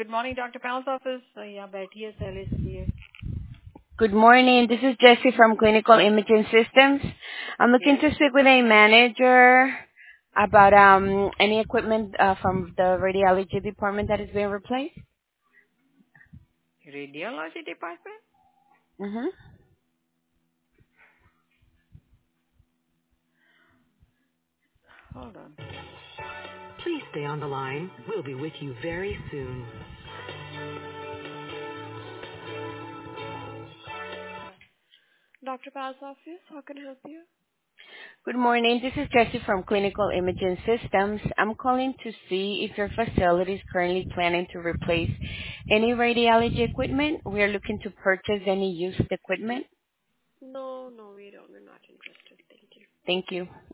Good morning, Dr. Powell's office. Yeah, बैठिए पहले से. Good morning. This is Jessie from Clinical Imaging Systems. I'm looking Yes. to speak with a manager about any equipment from the radiology department that is being replaced. Radiology department? Mm-hmm. Hold on. Please stay on the line. We'll be with you very soon. Dr. Powell's office, how can I help you? Good morning. This is Jessie from Clinical Imaging Systems. I'm calling to see if your facility is currently planning to replace any radiology equipment. We are looking to purchase any used equipment. No, we don't. We're not interested. Thank you. Thank you.